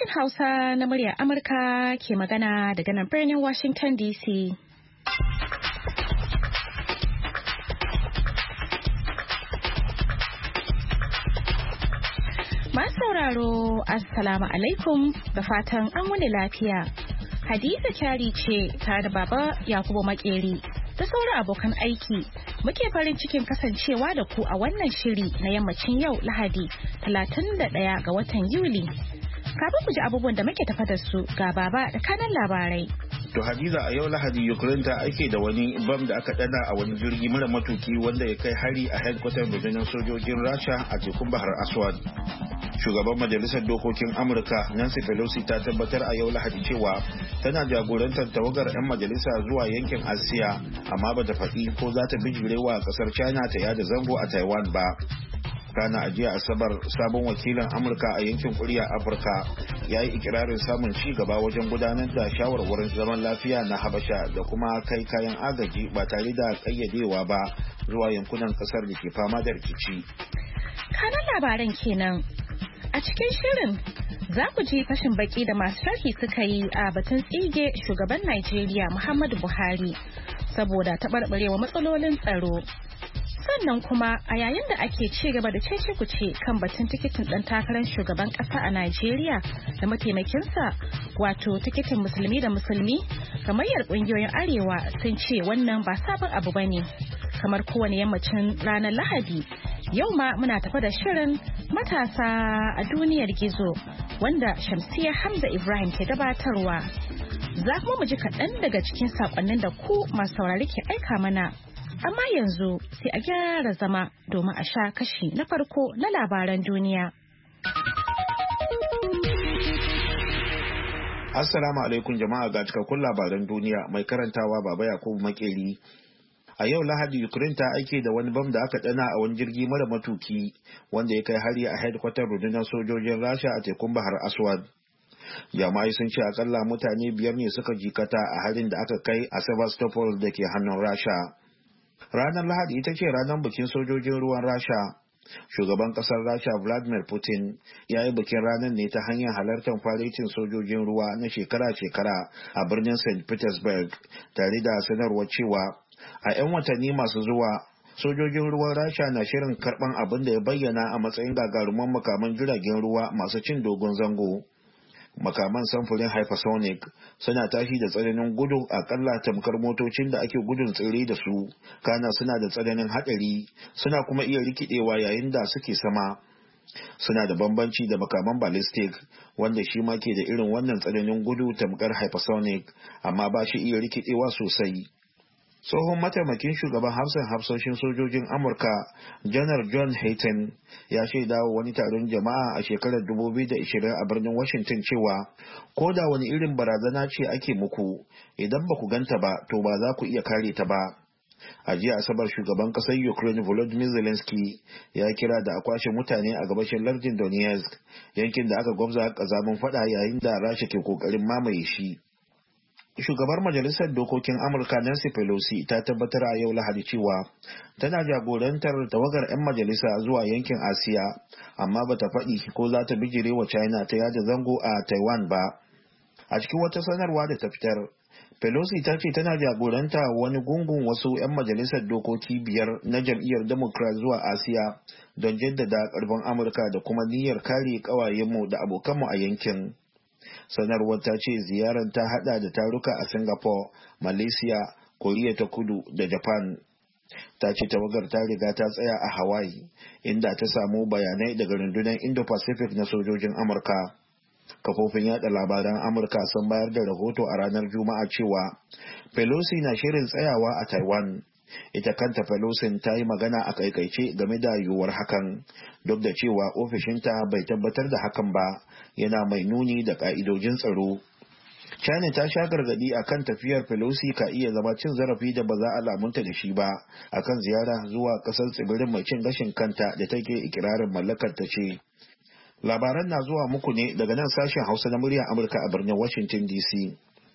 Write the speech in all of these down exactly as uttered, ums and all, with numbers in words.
Sashen Hausa na muryar Amurka ke magana daga nan birnin Washington D C. Masu sauraro, Assalamu alaikum da fatan an wuni lafiya. Hadiza Kyari ce tare da Baba Yakubu Makeri da sauran abokan aiki. Muke farin cikin kasancewa da ku a wannan shiri na yammacin yau Lahadi talatin da ɗaya ga watan Yuli. Kafin ku ji abubuwan da muke tafa da su ga Baba da kanan labarai. To Hadiza, a yau Lahadi Ukraine ta aike da wani bam da aka dana a wani jirgi mara matuki wanda ya kai hari a headquarter rundunar sojojin Rasha a tekun Bahar Aswad. Shugaban Majalisar Dokokin Amurka Nancy Pelosi ta tabbatar a yau Lahadi cewa tana jagorantar tawagar 'yan majalisa zuwa yankin Asiya, amma ba ta faɗi ko za ta bijirewa ƙasar China ta yada zango a Taiwan ba. Kana a jiya Asabar, sabon wakilin Amurka a yankin Kuriya Afirka ya yi ikirarin samun ci gaba wajen gudanar da shawarwarin zaman lafiya na Habasha da kuma kai kayan agaji ba tare da ƙayyadewa ba zuwa yankunan ƙasar da ke fama da rikici. Kanan labaran kenan. A cikin shirin za ku ji fashin baki da masu sharhi suka yi a batun tsige shugaban Najeriya Muhammadu Buhari saboda taɓarɓarewa matsalolin tsaro. Sannan kuma a yayin da ake ci gaba da cece kuce kan batun tikitin ɗan takarar shugaban ƙasa a Najeriya da mataimakinsa, wato tikitin musulmi da musulmi, gamayyar ƙungiyoyin Arewa sun ce wannan ba sabon abu ba ne. Kamar kowane yammacin ranar Lahadi, yau ma muna tafa da shirin matasa a duniyar gizo wanda Shamsiyya Hamza Ibrahim ke gabatarwa. Za kuma mu ji kaɗan daga cikin saƙonnin da ku masu saurari ke aika mana. Amma yanzu sai a gyara zama domin a sha kashi na farko na labaran duniya. Assalamu alaikum jama'a, ga cikakkun labaran duniya mai karantawa Baba Yakubu Makeri. A yau Lahadi Ukraine ta aike da wani bam da aka dana a wani jirgi mara matuki wanda ya kai hari a headquarter rundunar sojojin Rasha a tekun Bahar Aswad. Jama'ai sun ce akalla mutane biyar ne suka jikata a harin da aka kai a Sevastopol da ke hannun Rasha. Ranar Lahadi ita ce ranar bikin sojojin ruwan Rasha. Shugaban kasar Rasha Vladimir Putin ya yi bikin ranar ne ta hanyar halartar faretin sojojin ruwa na shekara-shekara a birnin Saint Petersburg, tare da sanarwar cewa a 'yan watanni masu zuwa sojojin ruwan Rasha na shirin karban abin da ya bayyana a matsayin gagaruman makaman jiragen ruwa masu cin dogon zango. Makaman samfurin hypersonic suna tashi da tsananin gudu akalla tamkar motocin da ake gudun tsere da su, kana suna da tsananin haɗari, suna kuma iya rikidewa yayin da suke sama. Suna da bambanci da makaman ballistic wanda shi ma ke da irin wannan tsananin gudu tamkar hypersonic, amma ba shi iya rikidewa sosai. Tsohon mataimakin shugaban hafsan hafsoshin sojojin Amurka, Janar John Hayton, ya shaida wa wani taron jama'a a shekarar dubu biyu da ashirin a birnin Washington cewa, ko da wani irin barazana ce ake muku, idan ba ku ganta ba, to ba za ku iya kare ta ba. A jiya Asabar, shugaban ƙasar Ukraine Volodymyr Zelensky ya kira da a kwashe mutane a gabashin lardin Donetsk, yankin da aka gwabza ƙazamin faɗa yayin da Rasha ke ƙoƙarin mamaye shi. Shugabar Majalisar Dokokin Amurka Nancy Pelosi ta tabbatar a yau Lahadi cewa tana jagorantar tawagar 'yan majalisa zuwa yankin Asiya, amma bata faɗi ko za ta bijire wa China ta yada zango a Taiwan ba. A cikin wata sanarwa da ta fitar, Pelosi ta ce tana jagoranta wani gungun wasu 'yan majalisar dokoki biyar na jam'iyyar Democrat zuwa Asiya don jaddada ƙarfin Amurka da kuma niyyar kare ƙawayenmu da abokanmu a yankin. Sanarwar ta ce ziyarar ta hada da taruka a Singapore, Malaysia, Koriya ta Kudu da Japan. Ta ce tawagar ta riga ta tsaya a Hawaii, inda ta samu bayanai daga rundunar Indo-Pacific na sojojin Amurka. Kafofin yada labaran Amurka sun bayar da rahoto a ranar Juma'a cewa Pelosi na shirin tsayawa a Taiwan. Ita kanta Pelosi ta yi magana a kaikaice game da yiwuwar hakan, duk da cewa ofishinta bai tabbatar da hakan ba, yana mai nuni da ka'idojin tsaro. China ta sha gargadi akan tafiyar Pelosi ka iya zama cin zarafi da ba za a lamunta da shi ba akan ziyara zuwa kasar tsibirin mai cin gashin kanta da take ikirarin mallakar ta ce. Labaran na zuwa muku ne daga nan sashen Hausa na muryar Amurka a birnin Washington D C.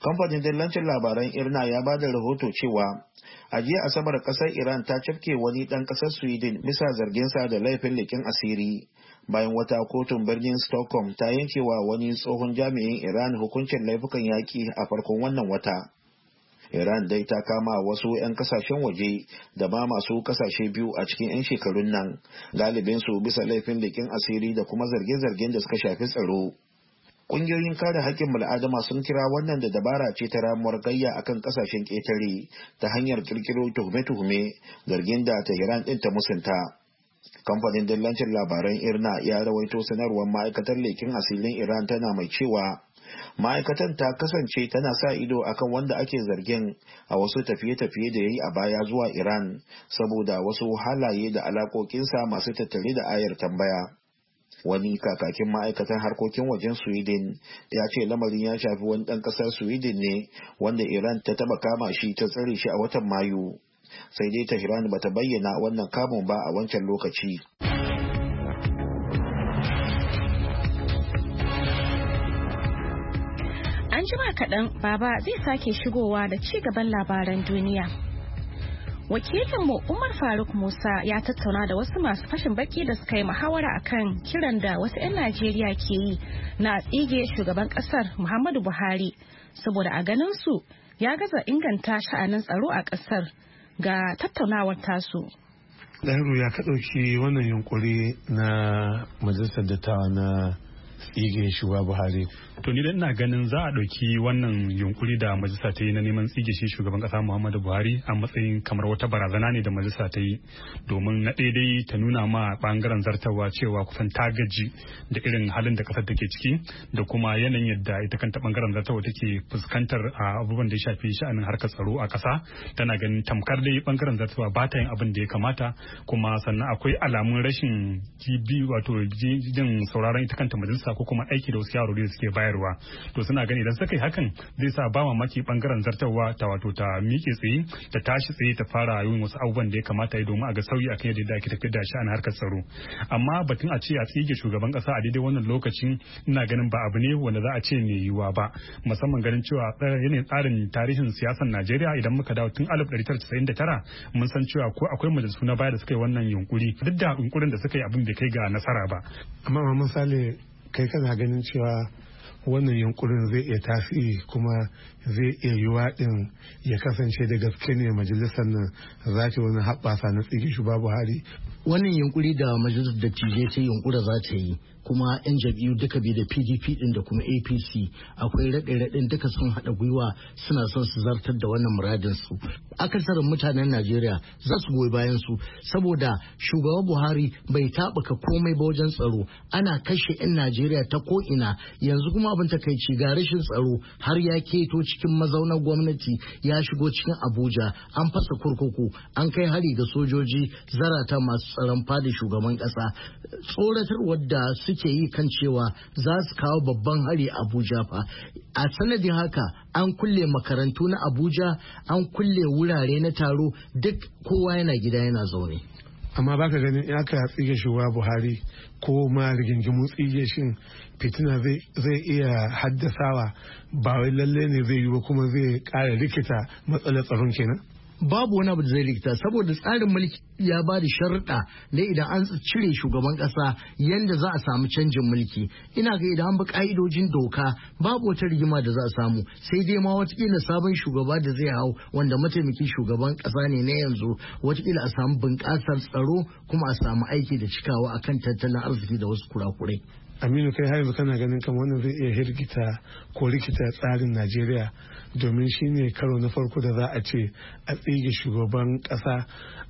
Kamfanin dillancin labaran Irna ya ba da rahoto cewa a jiya Asabar kasar Iran ta cafke wani dan kasar Sweden bisa zarginsa da laifin leƙen asiri bayan wata kotun birnin Stockholm ta yankewa wani tsohon jami'in Iran hukuncin laifukan yaƙi a farkon wannan wata. Iran dai ta kama wasu 'yan kasashen waje da ma masu kasashe biyu a cikin 'yan shekarun nan, galibinsu bisa laifin leƙen asiri da kuma zarge-zargen da suka shafi tsaro. Ƙungiyoyin kare haƙƙin bil'adama sun kira wannan da dabara ce ta ramuwar gayya akan ƙasashen ƙetare ta hanyar ƙirƙiro tuhume-tuhume, zargin da Tehran ɗin ta musunta. Kamfanin dillancin labaran Irna ya rawaito sanarwar ma'aikatar leƙen asirin Iran tana mai cewa ma'aikatan ta kasance tana sa ido akan wanda ake zargin a wasu tafiye-tafiye da ya yi a baya zuwa Iran saboda wasu halaye da alaƙoƙinsa masu tattare da ayar tambaya. Wani kakakin ma'aikatan harkokin wajen Sweden ya ce lamarin ya shafi wani ɗan ƙasar Sweden ne wanda Iran ta taba kama shi ta tsare shi a watan Mayu. Sai dai Tehran bata bayyana wannan kamun ba a wancan lokaci. An jima kaɗan baba zai sake shigowa da ci gaban labaran duniya. Wakilinmu Umar Faruk Musa ya tattauna da wasu masu fashin baki da suka yi muhawara akan kiran da wasu 'yan Najeriya ke yi na tsige shugaban kasar Muhammadu Buhari saboda a ganin su ya gaza inganta sha'anin tsaro a kasar. Ga tattaunawar tasu. Dahiru ya ka ɗauki wannan yunkuri na majalisar dattawa na tsige shugaba Buhari. To ni da ina ganin za a ɗauki wannan yunkuri da majalisa ta yi na neman tsige shi shugaban ƙasa Muhammadu Buhari a matsayin kamar wata barazana ne da majalisa ta yi domin na daidai ta nuna ma ɓangaren zartarwa cewa kusan ta gaji da irin halin da ƙasar take ciki da kuma yanayin yadda ita kanta ɓangaren zartarwa take fuskantar a abubuwan da ya shafi sha'anin harkar tsaro a ƙasa. Tana ganin tamkar dai ɓangaren zartarwa ba ta yin abin da ya kamata kuma sannan akwai alamun rashin jibi wato jin sauraron ita kanta majalisa ko kuma aiki da wasu yarori da suke bayarwa. To suna gani idan suka yi hakan zai sa ba mamaki bangaren zartarwa ta wato ta miƙe tsaye ta tashi tsaye ta fara yin wasu abubuwan da ya kamata yi domin a ga sauyi akan yadda ake tafiyar da shi a harkar tsaro. Amma batun a ce a tsige shugaban kasa a daidai wannan lokacin ina ganin ba abu ne wanda za a ce mai yiwuwa ba, musamman ganin cewa yanayin tsarin tarihin siyasar Najeriya idan muka dawo tun alif ɗari tara casa'in da tara mun san cewa ko akwai majalisu na baya da suka yi wannan yunkuri duk da yunkurin da suka yi abin bai kai ga nasara ba. Amma misali kai kana ganin cewa wannan yunkurin zai iya tasiri kuma zai iya yiwa din ya kasance da gaske ne majalisar nan za ta wani haɓasa na tsige shugaba Buhari. Wannan yunkuri da majalisar dattijai ta yunkura za ta yi kuma yan jam'iyyu duka biyu da P D P din da kuma A P C akwai raɗe-raɗen duka sun haɗa gwiwa suna son su zartar da wannan muradin su. Akasarin mutanen Najeriya za su goyi bayan su saboda shugaba Buhari bai taɓuka komai ba wajen tsaro, ana kashe 'yan Najeriya ta ko ina. Yanzu kuma abin takaici ga rashin tsaro har ya keto cikin mazaunar gwamnati ya shigo cikin Abuja, an fasa kurkuku, an kai hari ga sojoji zarata masu tsaron fada shugaban ƙasa. Tsoratarwar da suke yi kan cewa za su kawo babban hari Abuja fa. A sanadin haka an kulle makarantu na Abuja, an kulle wurare na taro, duk kowa yana gida yana zaune. Amma baka ganin in aka tsige shugaba Buhari ko ma rigingimu tsige shin fitina zai iya haddasawa ba wai lalle ne zai yi ba kuma zai ƙara rikita matsalar tsaron kenan? Babu wani abu da zai rikita saboda tsarin mulki ya ba da sharuɗa da idan an cire shugaban ƙasa yanda za a samu canjin mulki. Ina ga idan an bi ƙa'idojin doka babu wata rigima da za a samu, sai dai ma watakila sabon shugaba da zai hau wanda mataimakin shugaban ƙasa ne na yanzu watakila a samu bunƙasar tsaro kuma a samu aiki da cikawa akan tattalin arziki da wasu kurakurai. Aminu, kai har yanzu kana ganin kamar wannan zai iya hirgita ko rikita tsarin Najeriya domin shi ne karo na farko da za a ce a tsige shugaban ƙasa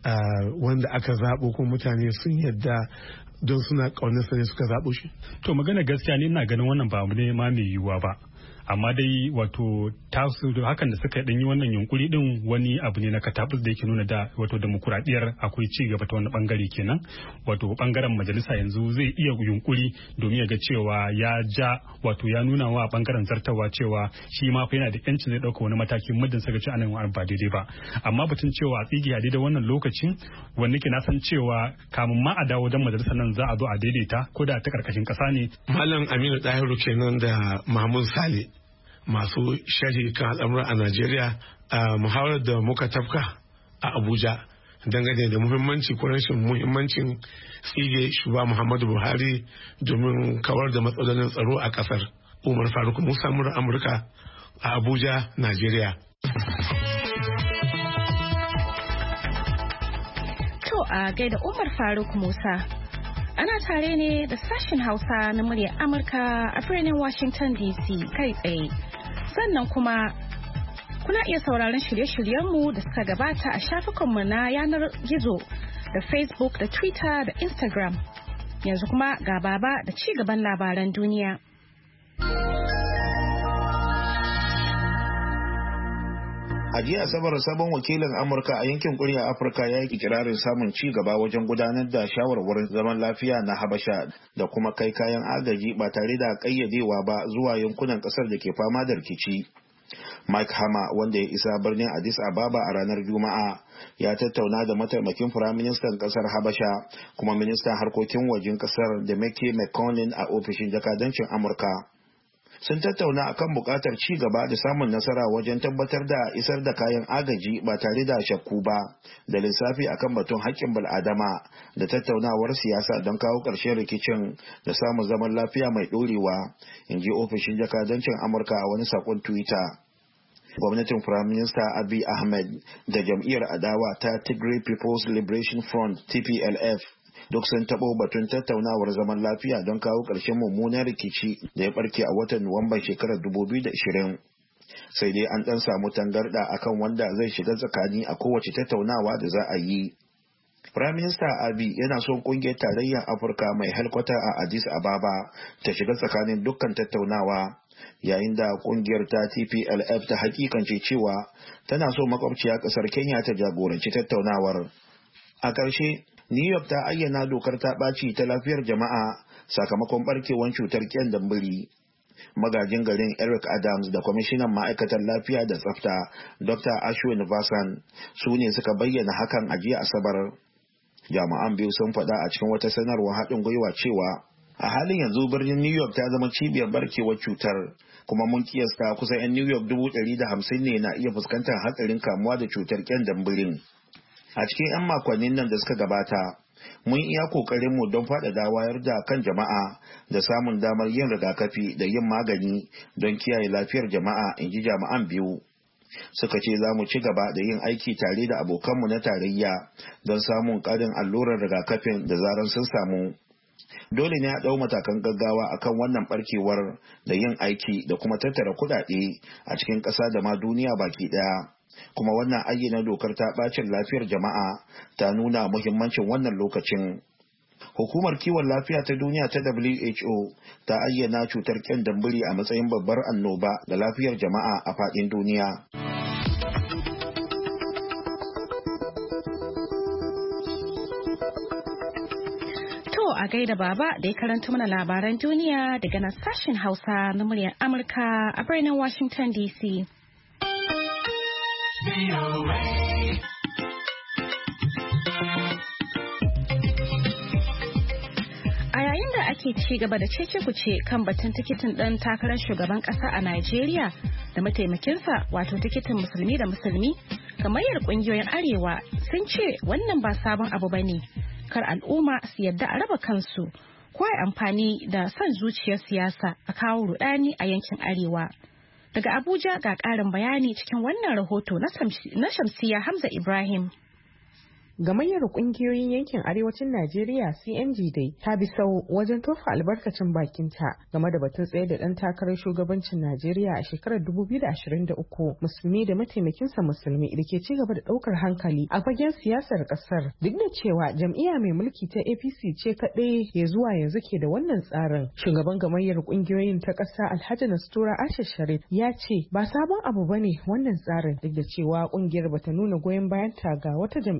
wanda aka zaɓo ko mutane sun yadda don suna ƙaunarsa ne suka zaɓo shi? To magana gaskiya ne ina ganin wannan ba abu ne ma mai yiwuwa ba. Amma dai wato tasu hakan da suka yi wannan yunkuri din wani abu ne na katabus da yake nuna da wato demokuraɗiyar akwai ci gaba ta wani bangare kenan. Wato bangaren majalisa yanzu zai iya yunkuri domin ya ga cewa ya ja wato ya nuna wa bangaren zartawa cewa shi ma fa yana da yancin zai dauka wani mataki muddin saka ci anan ba daidai ba. Amma batun cewa a tsigi a daidai wannan lokacin wanda ke na san cewa kamun ma a dawo dan majalisar nan za a zo a daidaita ko da ta karkashin kasa ne. Malam Aminu Dahiru kenan da Mahmud Sale masu sharhi kan al'amura a Najeriya a muhawarar da muka tafka a Abuja dangane da muhimmanci ko rashin muhimmancin tsige shugaba Muhammadu Buhari domin kawar da matsalolin tsaro a kasar. Umar Faruk Musa murar Amurka a Abuja, Najeriya. To a gaida Umar Faruk Musa. Ana tare ne da sashen Hausa na muryar Amurka a birnin Washington D C kai tsaye. Sannan kuma kuna iya sauraron shirye-shiryenmu da suka gabata a shafukanmu na yanar gizo da Facebook da Twitter da Instagram. Yanzu kuma ga baba da ci gaban labaran duniya. A jiya Asabar sabon wakilin Amurka a yankin kuriya Afirka ya yi kirarin samun ci gaba wajen gudanar da shawarwarin zaman lafiya na Habasha da kuma kai kayan agaji ba tare da ƙayyadewa ba zuwa yankunan ƙasar da ke fama da rikici. Mike Hammer wanda ya isa birnin Addis Ababa a ranar Juma'a ya tattauna da mataimakin firaministan ƙasar Habasha kuma ministan harkokin wajen ƙasar da Meke McConnell a ofishin jakadancin Amurka. Sun tattauna akan buƙatar ci gaba da samun nasara wajen tabbatar da isar da kayan agaji ba tare da shakku ba da lissafi akan batun haƙƙin bil'adama da tattaunawar siyasa don kawo ƙarshen rikicin da samun zaman lafiya mai ɗorewa, in ji ofishin jakadancin Amurka a wani saƙon Twitter. Gwamnatin Firaminista Abiy Ahmed da jam'iyyar adawa ta Tigray People's Liberation Front T P L F duk sun taɓo batun tattaunawar zaman lafiya don kawo ƙarshen mummunan rikici da ya ɓarke a watan Nuwamban shekarar dubu biyu da ashirin. Sai dai an ɗan samu tangarɗa akan wanda zai shiga tsakani a kowace tattaunawa da za a yi. Firaminista Abiy yana son ƙungiyar tarayyar Afirka mai helkwata a Addis Ababa ta shiga tsakanin dukkan tattaunawa, yayin da ƙungiyar ta T P L F ta hakikance cewa tana so makwabciya ƙasar Kenya ta jagoranci tattaunawar. A ƙarshe, New York ta ayyana dokar ta ɓaci ta lafiyar jama'a sakamakon barkewar cutar ƙyandan biri. Magajin garin Eric Adams da kwamishinan ma'aikatar lafiya da tsafta Doctor Ashwin Vasan su ne suka bayyana hakan a jiya Asabar. Jami'an biyu sun faɗa a cikin wata sanarwar haɗin gwiwa cewa a halin yanzu birnin New York ta zama cibiyar barkewar cutar, kuma mun kiyasta kusan 'yan New York dubu ɗari da hamsin ne na iya fuskantar hatsarin kamuwa da cutar ƙyandan birin. A cikin 'yan makonnin nan da suka gabata, mun iya ƙoƙarinmu don faɗaɗa wayar da kan jama'a da samun damar yin rigakafi da yin magani don kiyaye lafiyar jama'a, in ji jami'an biyu. Suka ce za mu ci gaba da yin aiki tare da abokanmu na tarayya don samun ƙarin allurar rigakafin da zaran sun samu. Dole ne a ɗau matakan gaggawa akan wannan ɓarkewar da yin aiki da kuma tattara kuɗaɗe a cikin ƙasa da ma duniya baki ɗaya. Kuma wannan ayyana dokar ta bacin lafiyar jama'a ta nuna muhimmancin wannan lokacin. Hukumar kiwon lafiya ta duniya ta W H O ta ayyana cutar ƙyandan biri a matsayin babbar annoba ga lafiyar jama'a a faɗin duniya. To a gaida baba da ya karanta mana labaran duniya daga nan sashen Hausa na muryar Amurka a birnin Washington D C. A yayin da ake ci gaba da cece-kuce kan batun tikitin ɗan takarar shugaban ƙasa a Najeriya da mataimakinsa wato tikitin musulmi da musulmi, gamayyar ƙungiyoyin Arewa sun ce wannan ba sabon abu ba ne, kar al'umma su yadda a raba kansu ko a amfani da son zuciyar siyasa a kawo rudani a yankin Arewa. Daga Abuja ga ƙarin bayani cikin wannan rahoto na Shamsiya Hamza Ibrahim. Gamayyar kungiyoyin yankin arewacin Najeriya C M G dai ta bi sau wajen tofa albarkacin bakinta game da batun tsaye da ɗan takarar shugabancin Najeriya a shekarar dubu biyu da ashirin da uku musulmi da mataimakinsa musulmi da ke ci gaba da ɗaukar hankali a fagen siyasar ƙasar. Duk da cewa jam'iyya mai mulki ta A P C ce kaɗai ya zuwa yanzu ke da wannan tsarin. Shugaban gamayyar kungiyoyin ta ƙasa Alhaji Nastura Asha Sharif ya ce ba sabon abu bane wannan tsarin, duk da cewa kungiyar bata nuna goyon bayanta ga wata jam'iyya ba.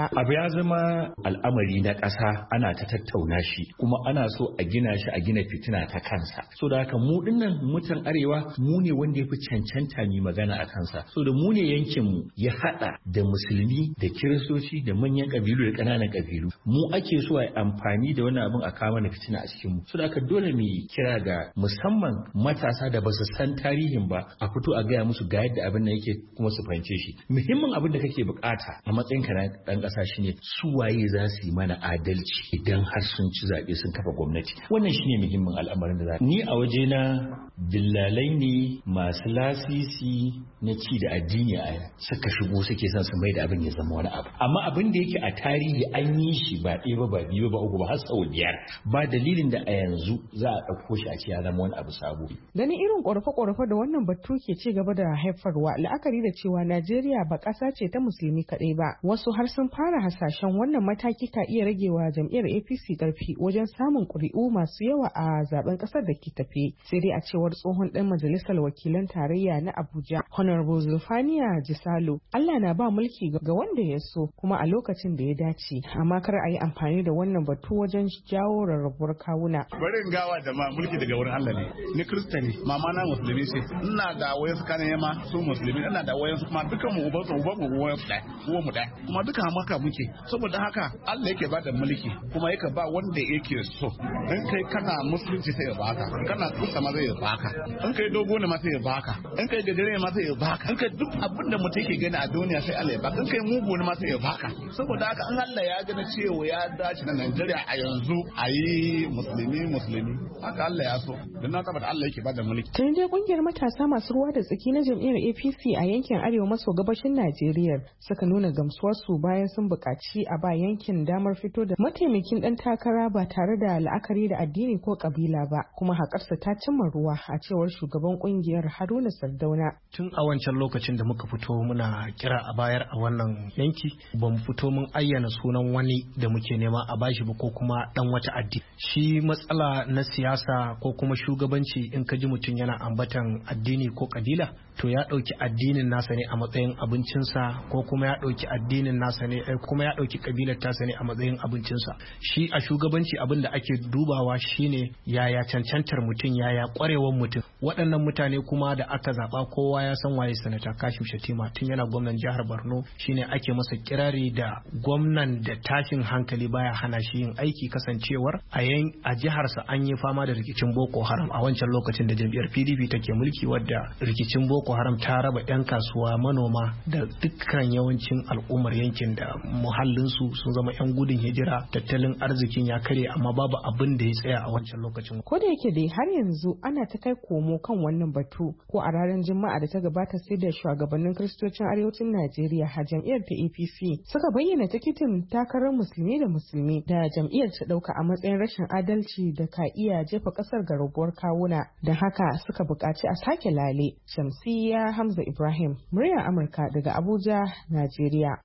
ba. Abu ya zama al'amari na ƙasa ana ta tattauna shi kuma ana so a gina shi a gina fitina ta kansa. So da haka mu dinnan mutan arewa mu ne wanda ya fi cancanta mai magana a kansa. So da mu ne yankin mu ya haɗa da musulmi da kiristoci da manyan ƙabilu da ƙananan ƙabilu. Mu ake so a yi amfani da wani abin a kawo mana fitina a cikin mu. So da haka dole mu kira ga musamman matasa da ba su san tarihin ba a fito a gaya musu ga yadda abin nan yake kuma su fahimce shi. Muhimmin abin da kake bukata a matsayin ka na dan kasa shine su waye za su yi mana adalci idan har sun ci zabe sun kafa gwamnati. Wannan shine muhimmin al'amarin da za ni a waje na dillalai ne masu lasisi na ci da addini a suka shigo suke son su mai da abin ya zama wani abu. Amma abin da yake a tarihi an yi shi ba ɗaya ba ba biyu ba uku ba har sau biyar ba dalilin da a yanzu za a ɗauko shi a ce ya zama wani abu sabo. Ganin irin ƙorafe-ƙorafe da wannan batu ke ci gaba da haifarwa la'akari da cewa Najeriya ba ƙasa ce ta musulmi kaɗai ba. Wasu har sun fara hasashen wannan mataki ka iya ragewa jam'iyyar A P C ƙarfi wajen samun ƙuri'u masu yawa a zaben ƙasar da ke tafe. Sai dai a cewar tsohon ɗan majalisar wakilan tarayya na Abuja, Honorable Zulfaniya Jisalo, Allah na ba mulki ga wanda ya so kuma a lokacin da ya dace. Amma kar a yi amfani da wannan batu wajen jawo rarrabuwar kawuna. Bari in gawa da ma mulki daga wurin Allah ne. Ni Kirista ne, mama na musulmi ce. Ina da wayan su kanin yama su musulmi, ina da wayan su kuma dukan mu uban su uban mu uwan su da, uwan mu da. Kuma dukan maka muke. Saboda haka Allah yake ba da mulki kuma yake ba wanda yake so. In kai kana musulunci sai ya baka, kana Kirista ma zai ya baka. In kai dogo ne ma sai ya baka. In kai gajere ma sai ya baka. In kai duk abin da mutum yake gani a duniya sai Allah ya baka. In kai mugu ne ma sai ya baka. Saboda haka in Allah ya gani cewa ya dace na Najeriya a yanzu a yi musulmi musulmi. Haka Allah ya so. Don na tabbata Allah yake ba da mulki. Tun dai kungiyar matasa masu ruwa da tsaki na jam'iyyar A P C a yankin arewa maso gabashin Najeriya suka nuna gamsuwarsu bayan sun buƙaci a ba yankin damar fito da mataimakin ɗan takara ba tare da la'akari da addini ko ƙabila ba, kuma haƙarsa ta cimma ruwa a cewar shugaban kungiyar Haruna Sardauna. Tun a wancan lokacin da muka fito muna kira a bayar a wannan yanki ba mu fito mun ayyana sunan wani da muke nema a bashi ba ko kuma ɗan wata addini. Shi matsala na siyasa ko kuma shugabanci in ka ji mutum yana ambatan addini ko kabila to ya ɗauki addinin nasa ne a matsayin abincinsa ko kuma ya ɗauki addinin nasa ne kuma ya ɗauki kabilar tasa ne a matsayin abincinsa. Shi a shugabanci abin da ake dubawa shine yaya cancantar mutum yaya ƙwarewar mutum. Waɗannan mutane kuma da aka zaɓa kowa ya san waye sanata Kashim Shettima tun yana gwamnan jihar Borno shine ake masa kirari da gwamnan da tashin hankali baya hana shi yin aiki kasancewar a a jiharsa an yi fama da rikicin Boko Haram a wancan lokacin da jam'iyyar P D P take mulki wadda rikicin Boko Haram ta raba 'yan kasuwa manoma da dukkan yawancin al'ummar yankin da muhallinsu sun zama 'yan gudun hijira tattalin arzikin ya kare amma babu abin da ya tsaya a wancan lokacin. Ko da yake dai har yanzu ana ta kai komo kan wannan batu ko a ranar Juma'a da ta gabata sai da shugabannin Kiristocin Arewacin Najeriya a jam'iyyar ta A P C suka bayyana tikitin takarar musulmi da musulmi da jam'iyyar ta dauka a matsayin rashin adalci da ka iya jefa kasar ga rabuwar kawuna da haka suka buƙaci a sake lale. Shamsiyya Hamza Ibrahim, muryar Amurka daga Abuja, Najeriya.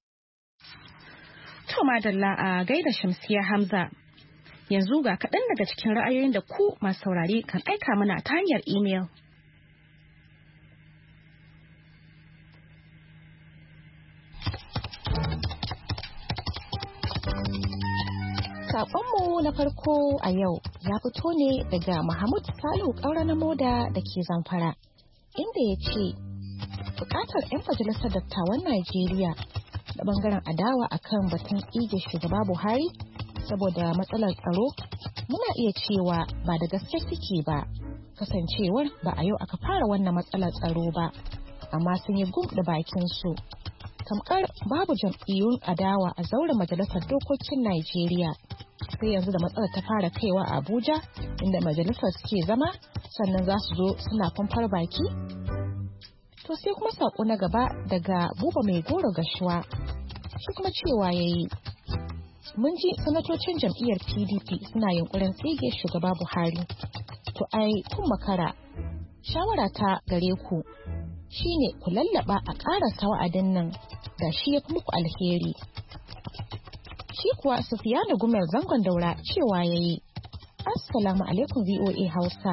To madalla a gaida Shamsiyya Hamza. Yanzu ga kaɗan daga cikin ra'ayoyin da ku masu saurare kan aika mana ta hanyar imel. Saƙonmu na farko a yau ya fito ne daga Mahmud Salihu Ƙaura na Moda da ke Zamfara, inda ya ce, buƙatar 'yan majalisar dattawan Najeriya da ɓangaren adawa akan batun tsige shugaba Buhari saboda matsalar tsaro, muna iya cewa ba da gaske suke ba, kasancewar ba a yau aka fara wannan matsalar tsaro ba, amma sun yi gum da bakinsu. Tamkar babu jam'iyyun adawa a zauren majalisar dokokin Najeriya. Sai yanzu da matsalar ta fara kaiwa a Abuja inda majalisar suke zama sannan za su zo suna famfar baki. To sai kuma sako na gaba daga Buba Mai Goro Gashuwa, shi kuma cewa yayi mun ji sanatocin jam'iyyar P D P suna yunkurin tsige shugaba Buhari. To ai kun makara, shawara ta gare ku shine ku lallaba a ƙarasa wa'adin nan da shi ya fi muku alheri. Shi kuwa Sufiyanu Gumel zangon daura cewa ya yi, Assalamu alaikum V O A Hausa.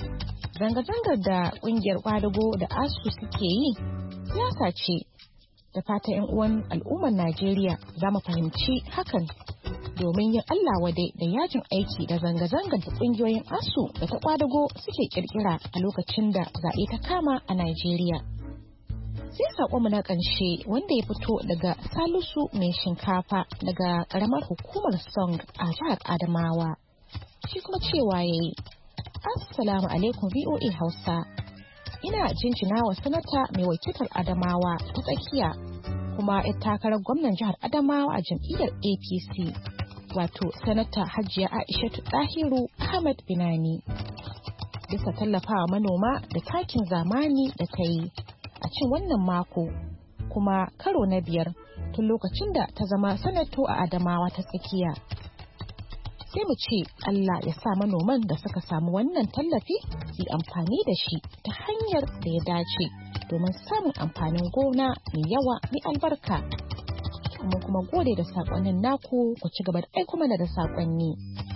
Zanga-zangar da ƙungiyar ƙwadago da A S U suke yi siyasa ce, Da fata 'yan uwan al'ummar Najeriya za mu fahimci hakan domin yin Allah wadai da yajin aiki da zanga-zangar da ƙungiyoyin asu da ta kwadago suke kirkira a lokacin da zaɓe ta kama a Najeriya. Sai saƙonmu na ƙarshe wanda ya fito daga Salisu mai shinkafa daga ƙaramar hukumar Song a jihar Adamawa. Shi kuma cewa ya yi, Assalamu alaikum V O A Hausa. Ina jinjina wa sanata mai wakiltar Adamawa ta tsakiya kuma 'yar takarar gwamnan jihar Adamawa a jam'iyyar A P C. Wato sanata Hajiya Aishatu Dahiru Ahmad Binani bisa tallafawa manoma da takin zamani da ta yi a cin wannan mako kuma karo na biyar tun lokacin da ta zama sanato a Adamawa ta tsakiya. Sai mu ce Allah ya sa manoman da suka samu wannan tallafi su amfani da shi ta hanyar da ya dace domin samun amfanin gona mai yawa mai albarka. Mun kuma gode da sakonnin naku, ku ci gaba da aiko mana da sakonni.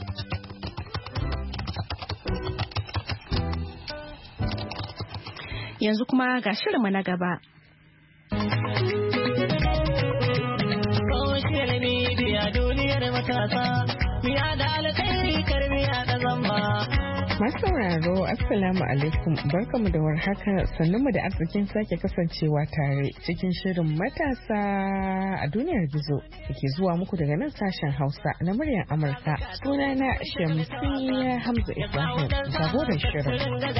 Yanzu kuma ga shirinmu na gaba. Social media duniyar matasa, miya da alkhairi karmiya da zamba. Masu sauraro, Assalamu alaikum, barkamu da warhaka, sannunmu da arzikin sake kasancewa tare cikin shirin matasa a duniyar gizo da ke zuwa muku daga nan sashen Hausa na muryar Amurka. Sunana Shamsiyya Hamza Ibrahim, jagoran shirin.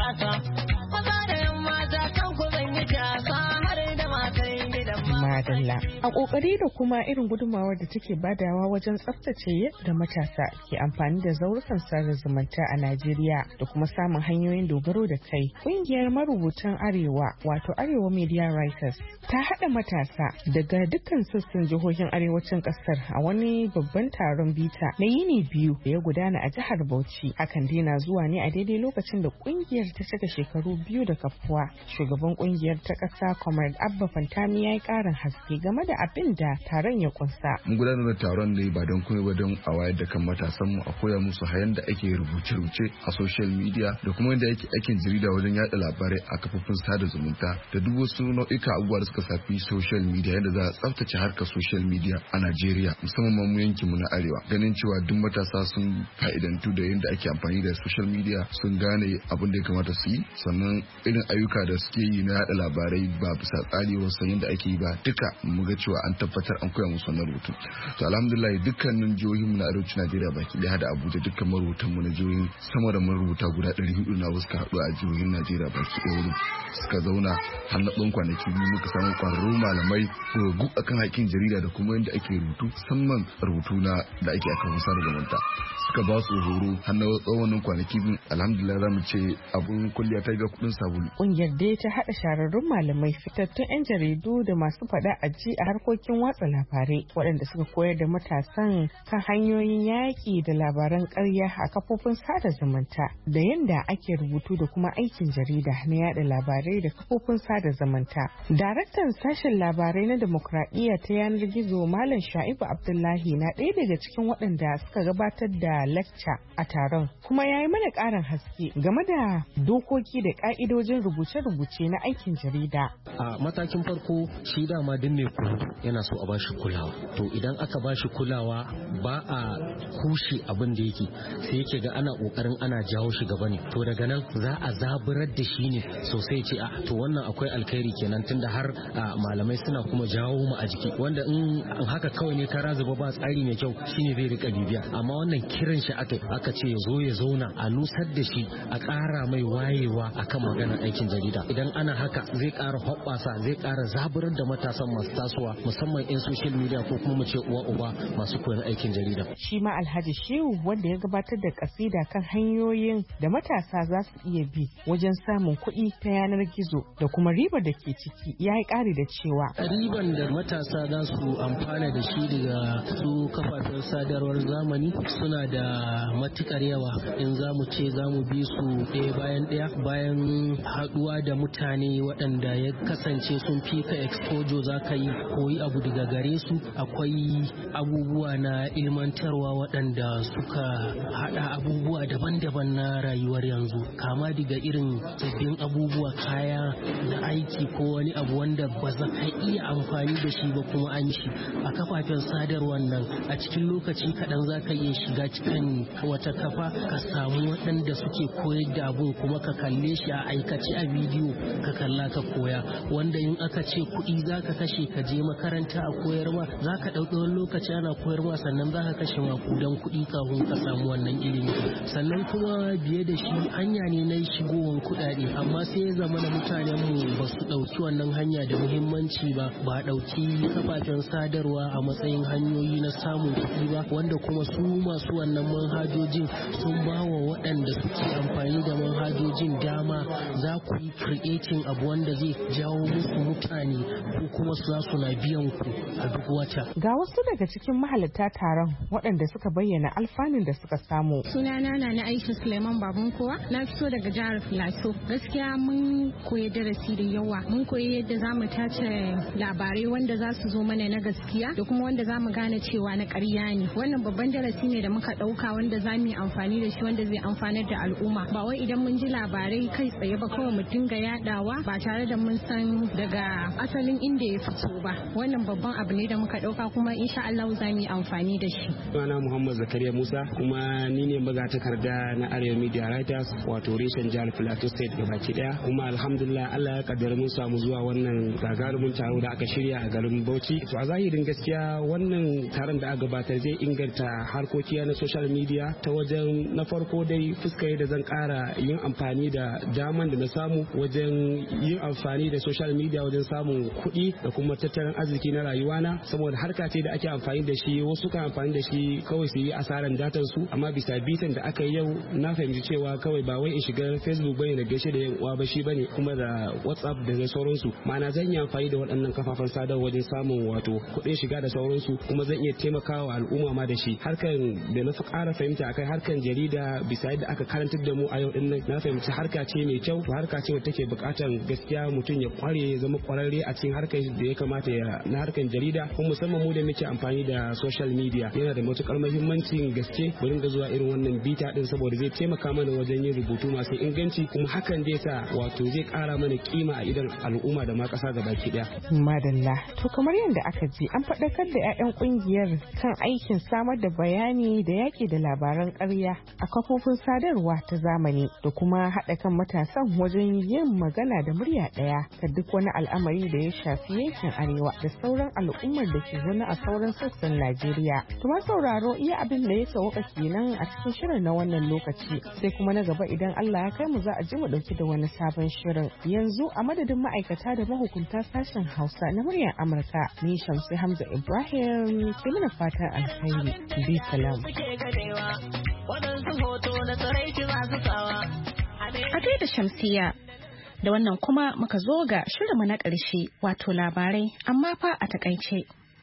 Madalla. A kokari da kuma irin gudunmawar da take badawa wajen tsaftace yadda matasa ke amfani da zaurukan sada zumunta a Najeriya da kuma samun hanyoyin dogaro da kai. Kungiyar marubutan Arewa wato Arewa Media Writers ta haɗa matasa daga dukkan sassan jihohin arewacin ƙasar a wani babban taron bita na yini biyu da ya gudana a jihar Bauchi. Hakan dai na zuwa ne a daidai lokacin da kungiyar ta cika shekaru biyu da kafuwa. Shugaban kungiyar ta ƙasa Comrade Abba Fantami ya yi ƙarin haske game da abin da taron ya kunsa. Mun gudanar da taron ne ba don kuma ba don a wayar da kan matasan mu a koya musu hayan da ake rubuce-rubuce a social media da kuma yadda ake aikin jarida wajen yada labarai a kafofin sada zumunta da duk wasu nau'ika abubuwa da suka shafi social media yadda za a tsaftace harkar social media a Najeriya musamman mu yankin mu na arewa. Ganin cewa duk matasa sun fa'idantu da yadda ake amfani da social media sun gane abin da ya kamata su yi sannan irin ayyuka da suke yi na yada labarai ba bisa tsari wasu yadda ake yi ba duka mu ga cewa an tabbatar an koya musu wannan rubutu. To alhamdulillah dukkanin jihohin mu na arewacin Najeriya baki da hada Abuja dukkan marubutan mu na jihohin sama da marubuta guda ɗari hudu na wasu ka haɗu a jihohin Najeriya baki ɗaya wurin suka zauna har na ɗan kwanaki biyu muka samu kwararru malamai gogu akan haƙƙin jarida da kuma yadda ake rubutu musamman rubutu na da ake akan wasa da zamanta suka ba su horo har na tsawon kwanaki biyu alhamdulillah za mu ce abun kulliya ta ga kuɗin sabulu. Ƙungiyar dai ta haɗa shahararrun malamai fitattun 'yan jaridu da masu faɗa a ji a harkokin watsa labarai waɗanda suka koyar da matasan kan hanyoyin yaƙi da labaran ƙarya a kafofin sada zumunta da yadda ake rubutu da kuma aikin jarida na yada labarai da kafofin sada zumunta. Daraktan sashen labarai na demokradiyya ta yanar gizo Malam Sha'ibu Abdullahi na ɗaya daga cikin waɗanda suka gabatar da lacca a taron kuma ya yi mana ƙarin haske game da dokoki da ƙa'idojin rubuce-rubuce na aikin jarida. A matakin farko shi dama din mai koyo yana so a bashi kulawa, to idan aka bashi kulawa ba a kushe abin da yake sai yake ga ana kokarin ana jawo shi gaba ne, to daga nan za a zaburar da shi ne sosai ce a to wannan akwai alkhairi kenan tunda har malamai suna kuma jawo mu a jiki, wanda in haka kawai ne kara zuba ba tsari mai kyau shine zai rika bibiya, amma wannan kiran shi aka aka ce ya zo ya zauna a nusar da shi a ƙara mai wayewa akan maganar aikin jarida. Idan ana haka zai ƙara hoɓɓasa zai ƙara zaburar da matasan masu tasowa musamman 'yan social media ko kuma mu ce uwa uba masu koyon aikin jarida. Shi ma Alhaji Shehu wanda ya gabatar da kasida kan hanyoyin da matasa za su iya bi wajen samun kuɗi ta yanar gizo da kuma ribar da ke ciki ya yi ƙari da cewa. Riban da matasa za su amfana da shi daga su kafafen sadarwar zamani suna da matukar yawa, in za mu ce za mu bi su ɗaya bayan ɗaya bayan haɗuwa da mutane waɗanda ya kasance sun fi ka exposure za za ka yi koyi abu daga gare su. Akwai abubuwa na ilmantarwa waɗanda suka haɗa abubuwa daban-daban na rayuwar yanzu, kama daga irin sabbin abubuwa, kaya da aiki ko wani abu wanda ba za ka iya amfani da shi ba kuma an shi a kafafen sadarwar nan. A cikin lokaci kaɗan za ka iya shiga cikin wata kafa ka samu waɗanda suke koyar da abun kuma ka kalle shi a aikace a bidiyo ka kalla ka koya, wanda in aka ce kuɗi za ka kashe ka je makaranta a koyar ma za ka ɗauki wani lokaci ana koyar ma sannan za ka kashe makudan kuɗi kafin ka samu wannan ilimi. Sannan kuma biye da shi hanya ne na shigowar kuɗaɗe, amma sai ya zama na mutanen mu ba su ɗauki wannan hanya da muhimmanci ba, ba ɗauki kafafen sadarwa a matsayin hanyoyi na samun kuɗi ba, wanda kuma su masu wannan manhajojin sun ba wa waɗanda suke amfani da manhajojin dama za ku yi creating abu wanda zai jawo musu mutane ko kuma su za su na biyan ku a duk wata. Ga wasu daga cikin mahalarta taron waɗanda suka bayyana alfanun da suka samu. Sunana na na Aisha Suleiman Babankowa, na fito daga jihar Filato. Gaskiya mun koyi darasi da yawa, mun koyi yadda za mu tace labarai wanda za su zo mana na gaskiya da kuma wanda za mu gane cewa na ƙarya ne. Wannan babban darasi ne da muka ɗauka wanda za mu yi amfani da shi wanda zai amfanar da al'umma. Ba wai idan mun ji labarai kai tsaye ba kawai mu dinga yadawa ba tare da mun san daga asalin inda ya fito ba. Wannan babban abu ne da muka ɗauka kuma insha Allah za mu yi amfani da shi. Sunana Muhammad Zakariya Musa, kuma ni ne magatakarda na Arewa Media Writers wato reshen jihar Plateau State gabaki daya. Kuma alhamdulillah Allah ya kaddara mun samu zuwa wannan gagarumin taro da aka shirya a garin Bauchi. To a zahirin gaskiya wannan taron da aka gabatar zai inganta harkoki na social media ta wajen na farko dai fuskar da zan kara yin amfani da daman da na samu wajen yin amfani da social media wajen samun kuɗi da kuma tattalin arziki na rayuwana, saboda harka ce da ake amfani da shi, wasu kan amfani da shi kawai su yi asaran datan su, amma bisa bitan da aka yi yau na fahimci cewa kawai ba wai in shiga Facebook bane da gaishe da yan uwa ba shi bane, kuma da WhatsApp da da sauransu. Ma'ana zan yi amfani da waɗannan kafafen sadarwa wajen samun wato kuɗin shiga da sauransu, kuma zan iya taimakawa al'umma ma da shi. Harkan da na fi ƙara fahimta akai harkan jarida bisa yadda aka karantar da mu a yau din nan, na fahimci harka ce mai kyau, harka ce wadda take buƙatar gaskiya mutum ya kware ya zama kwararre a cikin harkar da ya kamata ya na harkan jarida, kuma musamman mu da muke amfani da social media yana da matukar muhimmancin gaske mu dinga zuwa irin wannan bita din, saboda zai taimaka mana wajen yin rubutu masu inganci, kuma hakan zai sa wato zai ƙara mana kima a idan al'umma da ma ƙasa gabaki daya. Madalla, to kamar yadda aka ji an faɗakar da 'ya'yan ƙungiyar kan aikin samar da bayani da yaƙi da labaran ƙarya a kafofin sadarwa ta zamani da kuma haɗa kan matasan wajen yin magana da murya ɗaya ga duk wani al'amari da ya shafi yankin arewa da sauran al'ummar da ke zaune a sauran sassan Najeriya. To ma sauraro iya abin da ya sauka kenan a cikin shirin na wannan lokaci, sai kuma na gaba idan Allah ya kai mu za a ji mu ɗauki da wani sabon shirin. Yanzu a madadin ma'aikata da mahukunta sashen Hausa na muryar Amurka, ni Shamsi Hamza Ibrahim ke mana fatan alkhairi. Bi salam. A gaida Shamsiya, da wannan kuma muka zo ga shirinmu na ƙarshe wato labarai amma fa a takaice.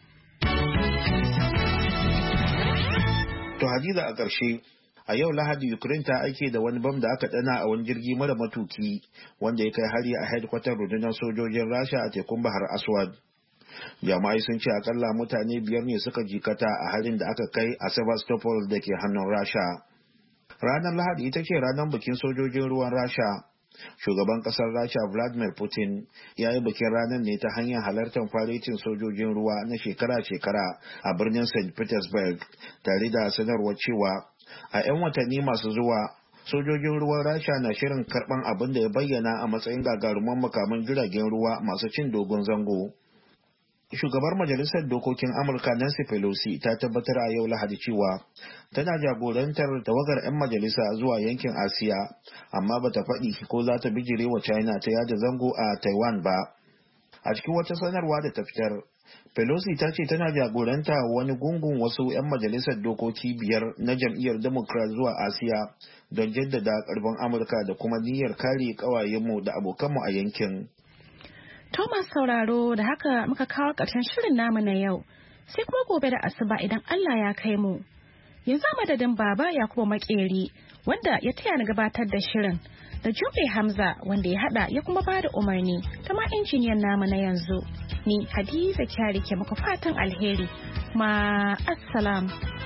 To Hadiza, a ƙarshe, a yau Lahadi Ukraine ta aike da wani bam da aka dana a wani jirgi mara matuki wanda ya kai hari a headquarter rundunar sojojin Rasha a tekun Bahar Aswad. Jama'ai sun ce akalla mutane biyar ne suka jikata a harin da aka kai a Sevastopol da ke hannun Rasha. Ranar Lahadi ita ce ranar bikin sojojin ruwan Rasha. Shugaban kasar Rasha Vladimir Putin ya yi bikin ranar ne ta hanyar halartar faretin sojojin ruwa na shekara-shekara a birnin Saint Petersburg, tare da sanarwar cewa a 'yan watanni masu zuwa sojojin ruwan Rasha na shirin karban abin da ya bayyana a matsayin gagaruman makaman jiragen ruwa masu cin dogon zango. Shugabar Majalisar Dokokin Amurka Nancy Pelosi ta tabbatar a yau Lahadi cewa tana jagorantar tawagar 'yan majalisa zuwa yankin Asiya, amma bata faɗi ko za ta bijire wa China ta yada zango a Taiwan ba. A cikin wata sanarwa da ta fitar, Pelosi ta ce tana jagoranta wani gungun wasu 'yan majalisar dokoki biyar na jam'iyyar Democrat zuwa Asiya don jaddada ƙarfin Amurka da kuma niyyar kare ƙawayenmu da abokanmu a yankin. Thomas sauraro, da haka muka kawo ƙarshen shirin namu na yau, sai kuma gobe da asuba idan Allah ya kai mu. Yanzu madadin Baba Yakubu Makeri wanda ya taya ni gabatar da shirin da Jumbe Hamza wanda ya hada ya kuma bada umarni ta ma injiniyan namu na yanzu. Ni Hadiza Kyari ke muku fatan alheri. Ma assalam.